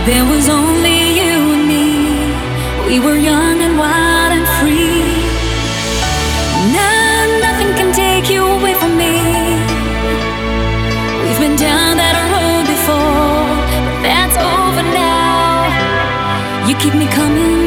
There was only you and me. We were young and wild and free. Now nothing can take you away from me. We've been down that road before, but that's over now. You keep me coming